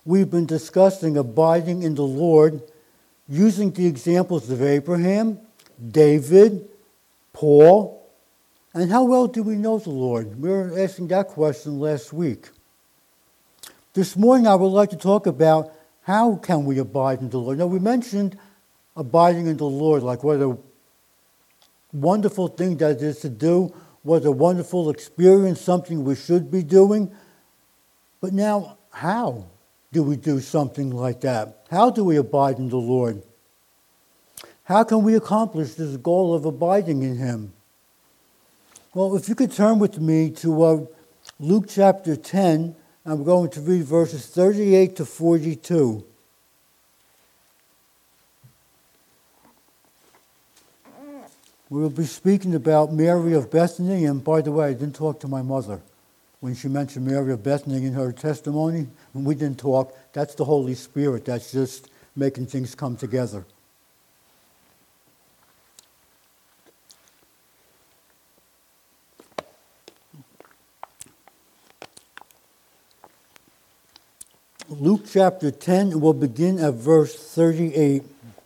We've been discussing abiding in the Lord using the examples of Abraham, David, Paul, and how well do we know the Lord? We were asking that question last week. This morning I would like to talk about how can we abide in the Lord. Now we mentioned abiding in the Lord, like what a wonderful thing that is to do, what a wonderful experience, something we should be doing. But now, how do we do something like that? How do we abide in the Lord? How can we accomplish this goal of abiding in Him? Well, if you could turn with me to Luke chapter 10, I'm going to read verses 38 to 42. We'll be speaking about Mary of Bethany, and by the way, I didn't talk to my mother when she mentioned Mary of Bethany in her testimony. When we didn't talk, that's the Holy Spirit. That's just making things come together. Luke chapter 10, we'll begin at verse 38.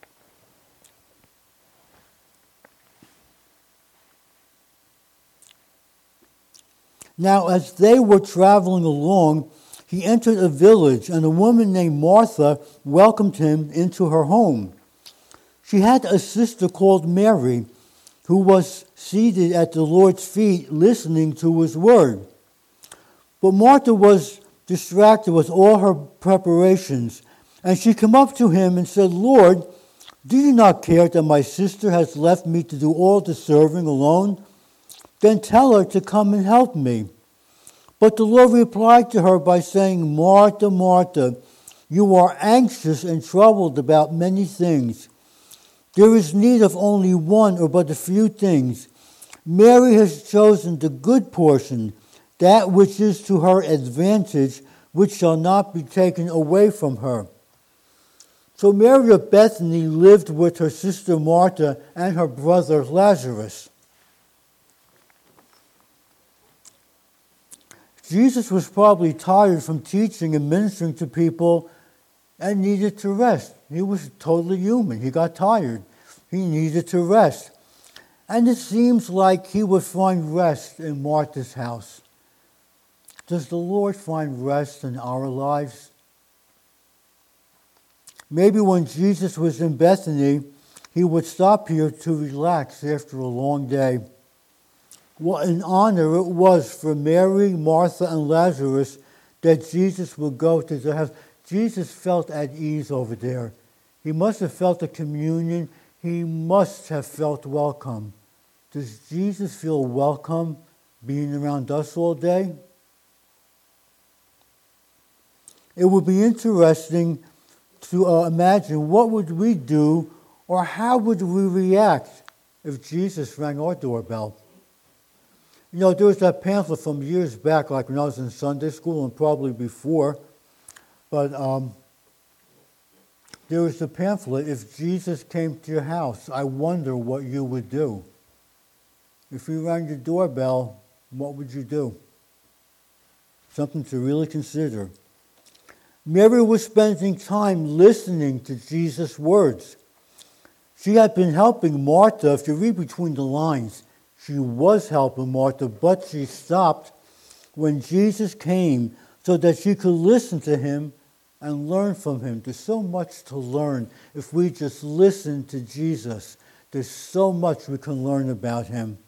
Now, as they were traveling along, he entered a village, and a woman named Martha welcomed him into her home. She had a sister called Mary, who was seated at the Lord's feet listening to his word. But Martha was distracted with all her preparations, and she came up to him and said, "Lord, do you not care that my sister has left me to do all the serving alone? Then tell her to come and help me." But the Lord replied to her by saying, "Martha, Martha, you are anxious and troubled about many things. There is need of only one or but a few things. Mary has chosen the good portion, that which is to her advantage, which shall not be taken away from her." So Mary of Bethany lived with her sister Martha and her brother Lazarus. Jesus was probably tired from teaching and ministering to people and needed to rest. He was totally human. He got tired. He needed to rest. And it seems like he would find rest in Martha's house. Does the Lord find rest in our lives? Maybe when Jesus was in Bethany, he would stop here to relax after a long day. What an honor it was for Mary, Martha, and Lazarus that Jesus would go to their house. Jesus felt at ease over there. He must have felt the communion. He must have felt welcome. Does Jesus feel welcome being around us all day? It would be interesting to imagine what would we do or how would we react if Jesus rang our doorbell. You know, there was that pamphlet from years back, like when I was in Sunday school and probably before, but there was the pamphlet, "If Jesus came to your house, I wonder what you would do." If he rang your doorbell, what would you do? Something to really consider. Mary was spending time listening to Jesus' words. She had been helping Martha. If you read between the lines, she was helping Martha, but she stopped when Jesus came so that she could listen to him and learn from him. There's so much to learn if we just listen to Jesus. There's so much we can learn about him.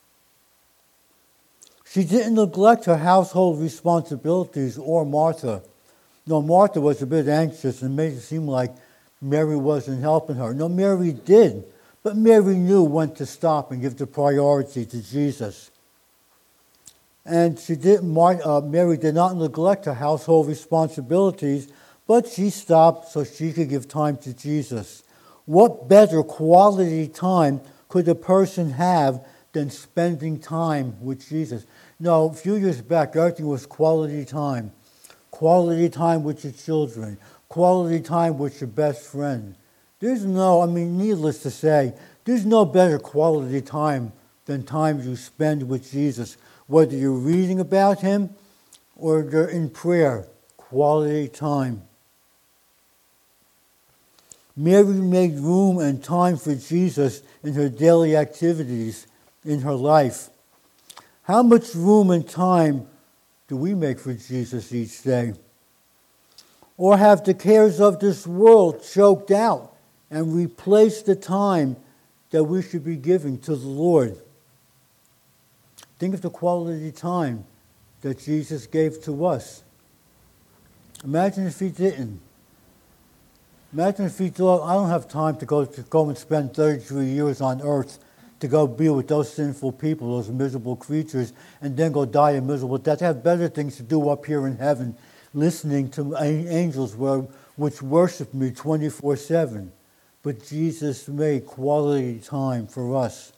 She didn't neglect her household responsibilities or Martha. No, Martha was a bit anxious and made it seem like Mary wasn't helping her. No, Mary did. But Mary knew when to stop and give the priority to Jesus. And Mary did not neglect her household responsibilities, but she stopped so she could give time to Jesus. What better quality time could a person have than spending time with Jesus? No, a few years back, everything was quality time. Quality time with your children. Quality time with your best friend. Needless to say, there's no better quality time than time you spend with Jesus. Whether you're reading about him or you're in prayer, quality time. Mary made room and time for Jesus in her daily activities in her life. How much room and time do we make for Jesus each day? Or have the cares of this world choked out and replaced the time that we should be giving to the Lord? Think of the quality time that Jesus gave to us. Imagine if he didn't. Imagine if he thought, I don't have time to go and spend 33 years on earth to go be with those sinful people, those miserable creatures, and then go die a miserable death. I have better things to do up here in heaven, listening to angels which worship me 24/7. But Jesus made quality time for us.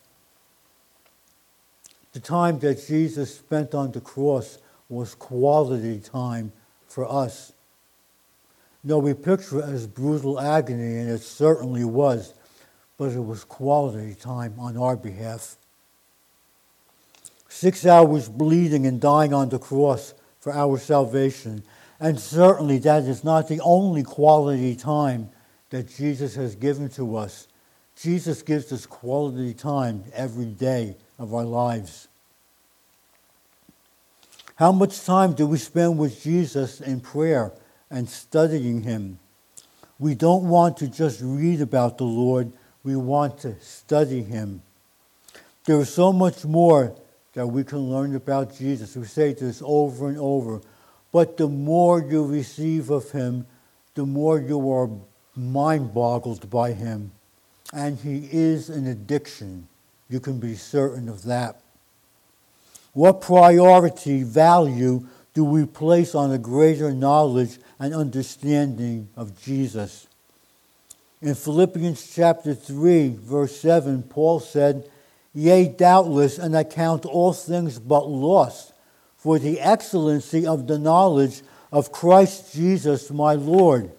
The time that Jesus spent on the cross was quality time for us. No, we picture it as brutal agony, and it certainly was, but it was quality time on our behalf. 6 hours bleeding and dying on the cross for our salvation, and certainly that is not the only quality time that Jesus has given to us. Jesus gives us quality time every day of our lives. How much time do we spend with Jesus in prayer and studying him? We don't want to just read about the Lord, we want to study him. There is so much more that we can learn about Jesus. We say this over and over. But the more you receive of him, the more you are mind-boggled by him. And he is an addiction. You can be certain of that. What priority, value do we place on a greater knowledge and understanding of Jesus? In Philippians chapter 3, verse 7, Paul said, "Yea, doubtless, and I count all things but loss, for the excellency of the knowledge of Christ Jesus my Lord,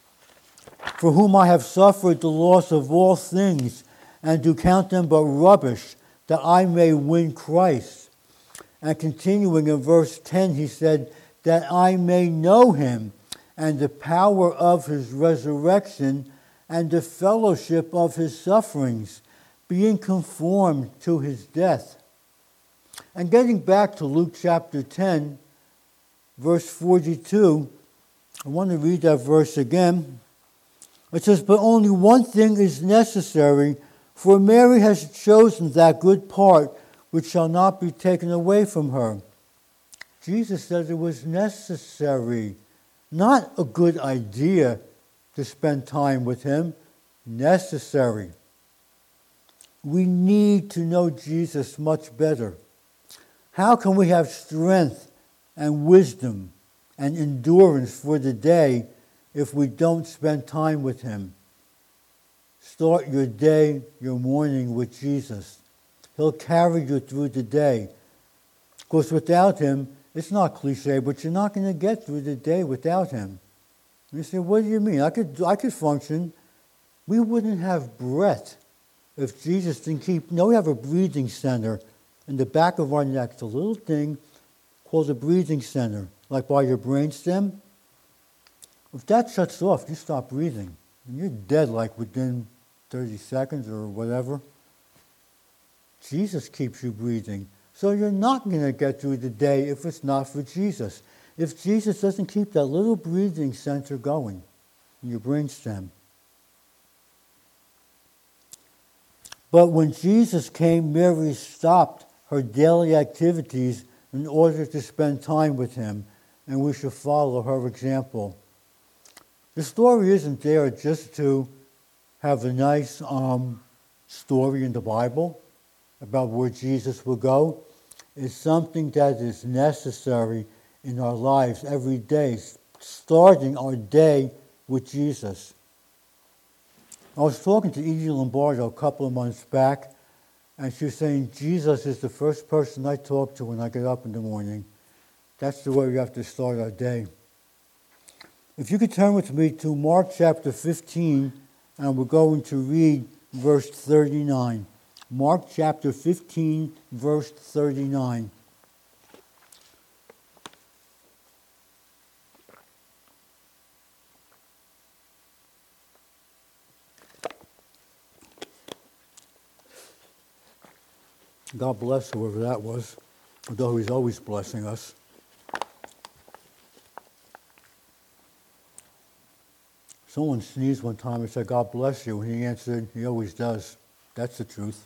for whom I have suffered the loss of all things, and do count them but rubbish, that I may win Christ." And continuing in verse 10, he said, "That I may know him, and the power of his resurrection, and the fellowship of his sufferings, being conformed to his death." And getting back to Luke chapter 10, verse 42, I want to read that verse again. It says, "But only one thing is necessary, for Mary has chosen that good part which shall not be taken away from her." Jesus said it was necessary, not a good idea to spend time with him, necessary. We need to know Jesus much better. How can we have strength and wisdom and endurance for the day if we don't spend time with him? Start your day, your morning with Jesus. He'll carry you through the day. Of course, without him, it's not cliche, but you're not going to get through the day without him. You say, what do you mean? I could function. We wouldn't have breath if Jesus didn't keep... No, we have a breathing center in the back of our neck. It's a little thing called a breathing center, like by your brainstem. If that shuts off, you stop breathing. And you're dead like within 30 seconds or whatever. Jesus keeps you breathing. So you're not going to get through the day if it's not for Jesus. If Jesus doesn't keep that little breathing center going in your brainstem. But when Jesus came, Mary stopped her daily activities in order to spend time with him, and we should follow her example. The story isn't there just to have a nice story in the Bible about where Jesus will go. It's something that is necessary in our lives every day, starting our day with Jesus. I was talking to Edie Lombardo a couple of months back, and she was saying, Jesus is the first person I talk to when I get up in the morning. That's the way we have to start our day. If you could turn with me to Mark chapter 15, and we're going to read verse 39. Mark chapter 15, verse 39. God bless whoever that was, although he's always blessing us. Someone sneezed one time and said, God bless you. And he answered, he always does. That's the truth.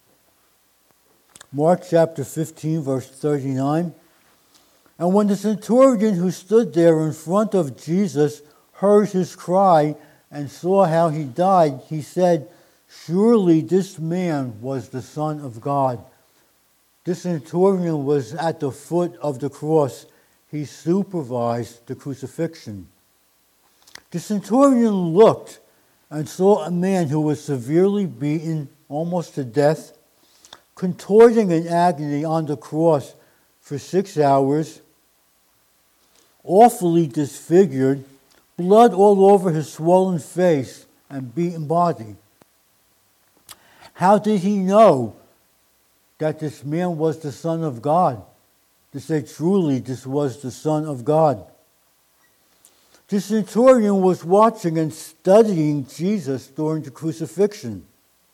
Mark chapter 15, verse 39. And when the centurion who stood there in front of Jesus heard his cry and saw how he died, he said, surely this man was the Son of God. This centurion was at the foot of the cross. He supervised the crucifixion. The centurion looked and saw a man who was severely beaten, almost to death, contorting in agony on the cross for 6 hours, awfully disfigured, blood all over his swollen face and beaten body. How did he know that this man was the Son of God? To say truly this was the Son of God. The centurion was watching and studying Jesus during the crucifixion.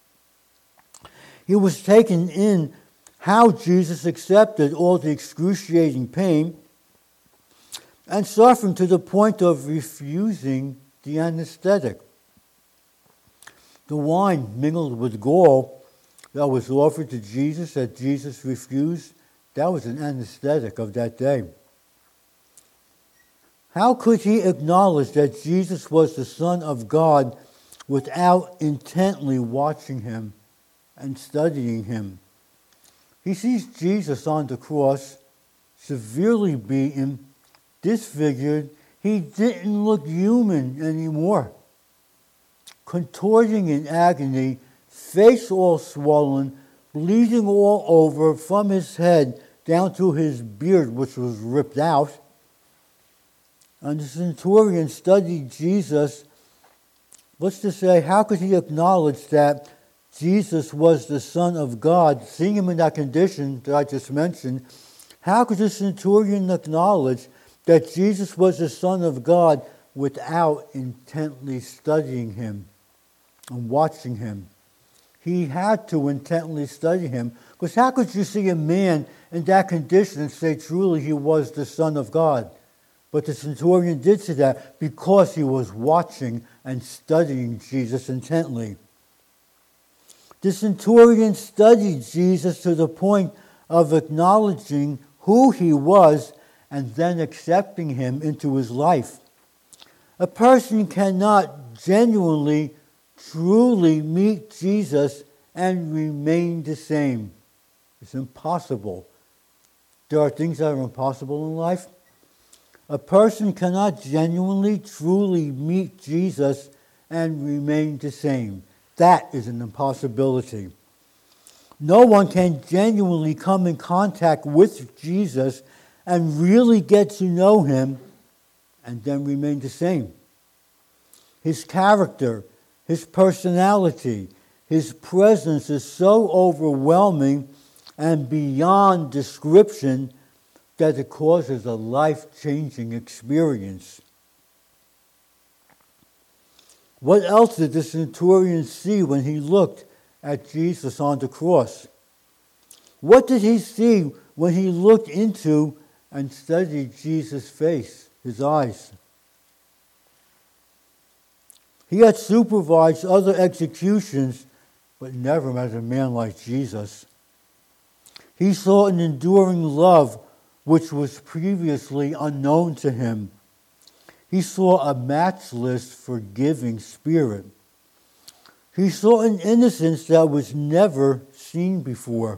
He was taken in how Jesus accepted all the excruciating pain and suffering to the point of refusing the anesthetic. The wine mingled with gall that was offered to Jesus that Jesus refused, that was an anesthetic of that day. How could he acknowledge that Jesus was the Son of God without intently watching him and studying him? He sees Jesus on the cross, severely beaten, disfigured. He didn't look human anymore. Contorting in agony, face all swollen, bleeding all over from his head down to his beard, which was ripped out. And the centurion studied Jesus. Let's just say, how could he acknowledge that Jesus was the Son of God, seeing him in that condition that I just mentioned? How could the centurion acknowledge that Jesus was the Son of God without intently studying him and watching him? He had to intently study him, because how could you see a man in that condition and say truly he was the Son of God? But the centurion did say that because he was watching and studying Jesus intently. The centurion studied Jesus to the point of acknowledging who he was and then accepting him into his life. A person cannot genuinely, truly meet Jesus and remain the same. It's impossible. There are things that are impossible in life. A person cannot genuinely, truly meet Jesus and remain the same. That is an impossibility. No one can genuinely come in contact with Jesus and really get to know him and then remain the same. His character, his personality, his presence is so overwhelming and beyond description that it causes a life-changing experience. What else did the centurion see when he looked at Jesus on the cross? What did he see when he looked into and studied Jesus' face, his eyes? He had supervised other executions, but never met a man like Jesus. He saw an enduring love which was previously unknown to him. He saw a matchless, forgiving spirit. He saw an innocence that was never seen before.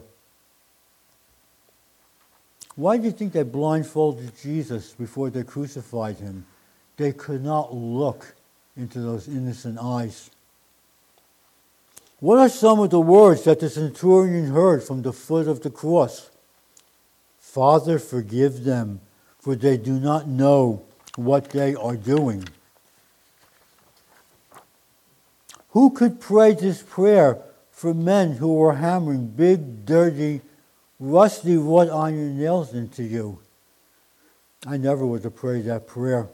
Why do you think they blindfolded Jesus before they crucified him? They could not look into those innocent eyes. What are some of the words that the centurion heard from the foot of the cross? Father, forgive them, for they do not know what they are doing. Who could pray this prayer for men who are hammering big, dirty, rusty wrought iron nails into you? I never would have prayed that prayer.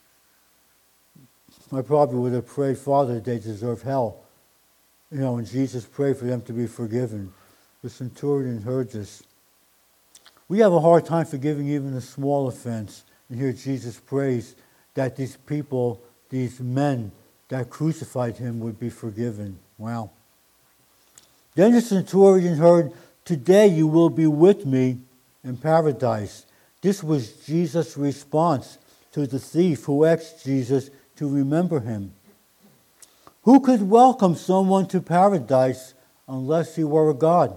I probably would have prayed, Father, they deserve hell. And Jesus prayed for them to be forgiven. The centurion heard this. We have a hard time forgiving even a small offense. And here Jesus prays that these people, these men that crucified him would be forgiven. Wow. Then the centurion heard, "Today you will be with me in paradise." This was Jesus' response to the thief who asked Jesus to remember him. Who could welcome someone to paradise unless he were a God?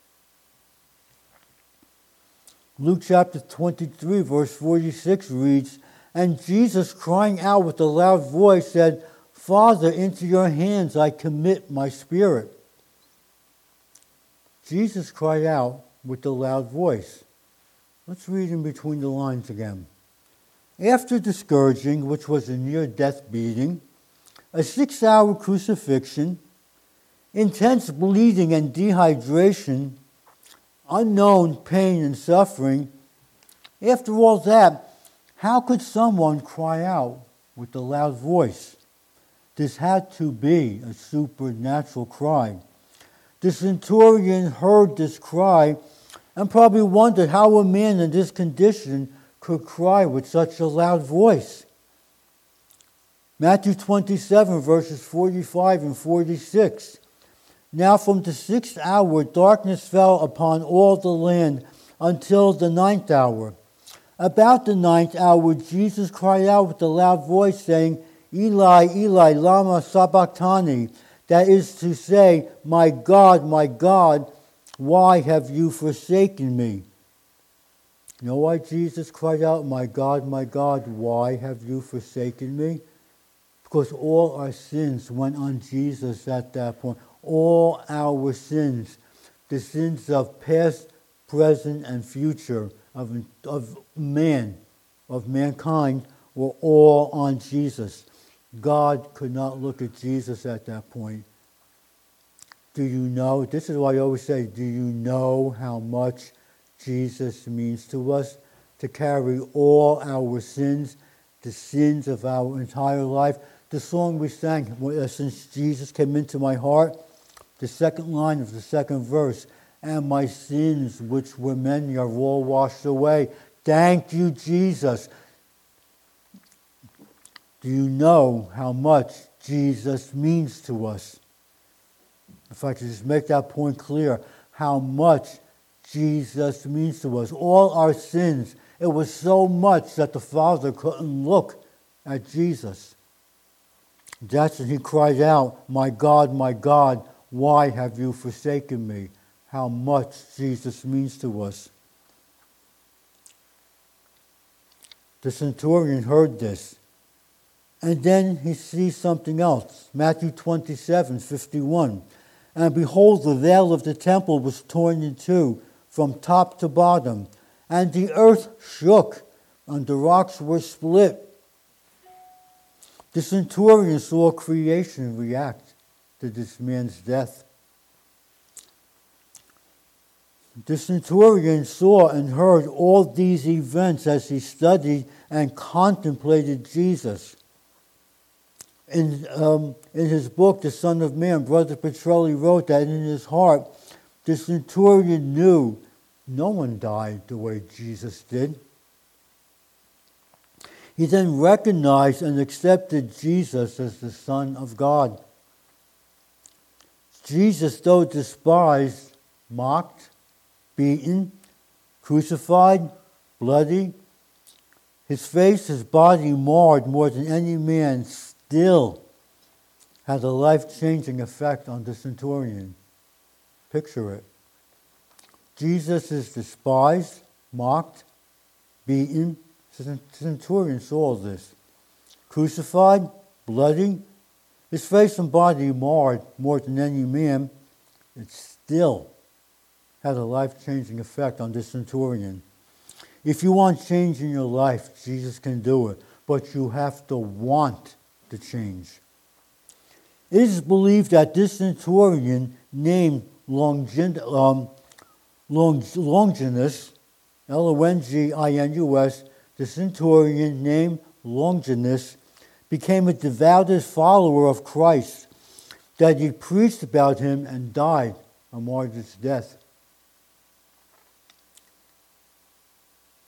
Luke chapter 23, verse 46 reads, "And Jesus, crying out with a loud voice, said, 'Father, into your hands I commit my spirit.'" Jesus cried out with a loud voice. Let's read in between the lines again. After the scourging, which was a near-death beating, a 6-hour crucifixion, intense bleeding and dehydration, unknown pain and suffering, after all that, how could someone cry out with a loud voice? This had to be a supernatural cry. The centurion heard this cry and probably wondered how a man in this condition could cry with such a loud voice. Matthew 27, verses 45 and 46. "Now from the 6th hour darkness fell upon all the land until the 9th hour. About the 9th hour Jesus cried out with a loud voice, saying, 'Eli, Eli, lama sabachthani,' that is to say, my God, why have you forsaken me?" You know why Jesus cried out, my God, why have you forsaken me?" Because all our sins went on Jesus at that point. All our sins, the sins of past, present, and future of mankind, were all on Jesus. God could not look at Jesus at that point. Do you know? This is why I always say, do you know how much Jesus means to us? To carry all our sins, the sins of our entire life. The song we sang, "Since Jesus Came Into My Heart," the second line of the second verse, "And my sins, which were many, are all washed away." Thank you, Jesus. Do you know how much Jesus means to us? If I could just make that point clear, how much Jesus means to us. All our sins, it was so much that the Father couldn't look at Jesus. That's when he cried out, my God, why have you forsaken me?" How much Jesus means to us. The centurion heard this. And then he sees something else. Matthew 27, 51. "And behold, the veil of the temple was torn in two from top to bottom, and the earth shook, and the rocks were split." The centurion saw creation react to this man's death. The centurion saw and heard all these events as he studied and contemplated Jesus. In his book, The Son of Man, Brother Petrelli wrote that in his heart, the centurion knew no one died the way Jesus did. He then recognized and accepted Jesus as the Son of God. Jesus, though despised, mocked, beaten, crucified, bloody, his face, his body marred more than any man, still had a life-changing effect on the centurion. Picture it. Jesus is despised, mocked, beaten. The centurion saw this. Crucified, bloody, his face and body marred more than any man. It still had a life-changing effect on this centurion. If you want change in your life, Jesus can do it, but you have to want the change. It is believed that this centurion named Longinus, Longinus, the centurion named Longinus, became a devoutest follower of Christ, that he preached about him and died a martyr's death.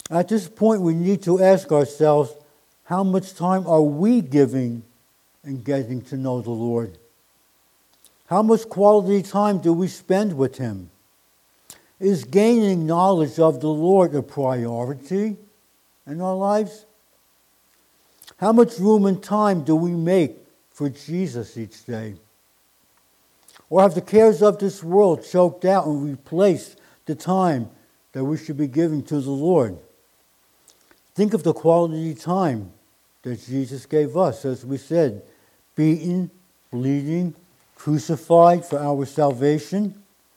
At this point, we need to ask ourselves, how much time are we giving in getting to know the Lord? How much quality time do we spend with Him? Is gaining knowledge of the Lord a priority in our lives? How much room and time do we make for Jesus each day? Or have the cares of this world choked out and replaced the time that we should be giving to the Lord? Think of the quality time that Jesus gave us, as we said, beaten, bleeding, crucified for our salvation.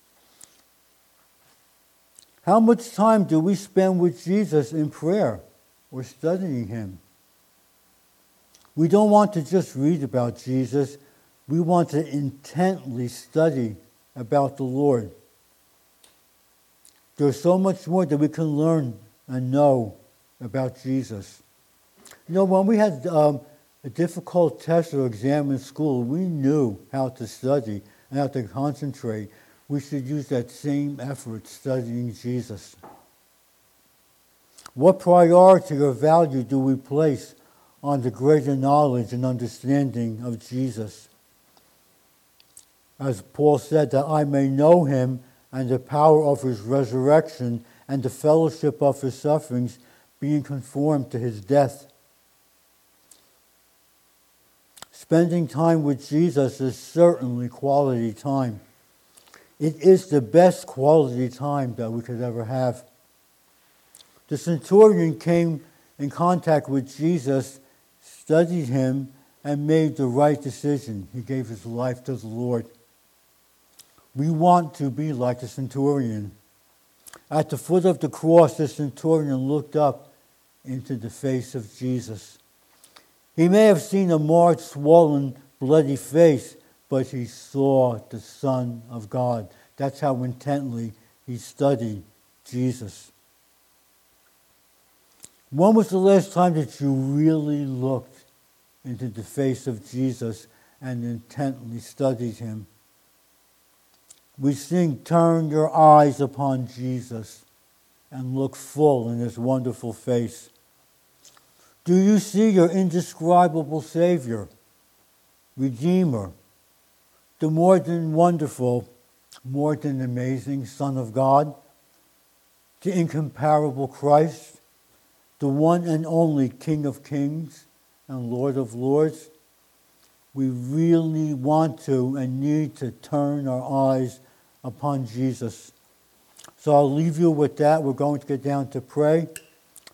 How much time do we spend with Jesus in prayer or studying Him? We don't want to just read about Jesus. We want to intently study about the Lord. There's so much more that we can learn and know about Jesus. You know, when we had a difficult test or exam in school, we knew how to study and how to concentrate. We should use that same effort studying Jesus. What priority or value do we place on the greater knowledge and understanding of Jesus? As Paul said, that I may know Him and the power of His resurrection and the fellowship of His sufferings, being conformed to His death. Spending time with Jesus is certainly quality time. It is the best quality time that we could ever have. The centurion came in contact with Jesus, studied Him, and made the right decision. He gave his life to the Lord. We want to be like the centurion. At the foot of the cross, the centurion looked up into the face of Jesus. He may have seen a marred, swollen, bloody face, but he saw the Son of God. That's how intently he studied Jesus. When was the last time that you really looked into the face of Jesus and intently studied Him? We sing, "Turn your eyes upon Jesus and look full in His wonderful face." Do you see your indescribable Savior, Redeemer, the more than wonderful, more than amazing Son of God, the incomparable Christ, the one and only King of Kings and Lord of Lords? We really want to and need to turn our eyes upon Jesus. So I'll leave you with that. We're going to get down to pray.